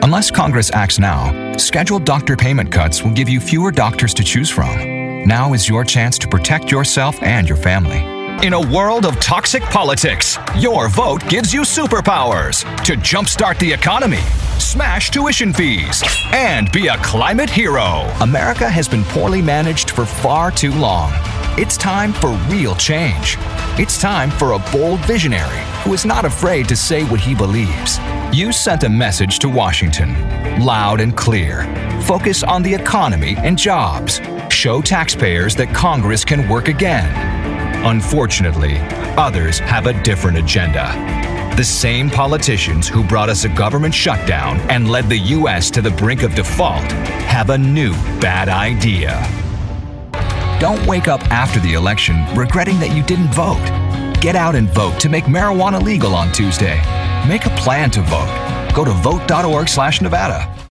Unless Congress acts now, scheduled doctor payment cuts will give you fewer doctors to choose from. Now is your chance to protect yourself and your family. In a world of toxic politics, your vote gives you superpowers to jumpstart the economy, smash tuition fees, and be a climate hero. America has been poorly managed for far too long. It's time for real change. It's time for a bold visionary who is not afraid to say what he believes. You sent a message to Washington, loud and clear. Focus on the economy and jobs. Show taxpayers that Congress can work again. Unfortunately, others have a different agenda. The same politicians who brought us a government shutdown and led the U.S. to the brink of default have a new bad idea. Don't wake up after the election regretting that you didn't vote. Get out and vote to make marijuana legal on Tuesday. Make a plan to vote. Go to vote.org/Nevada.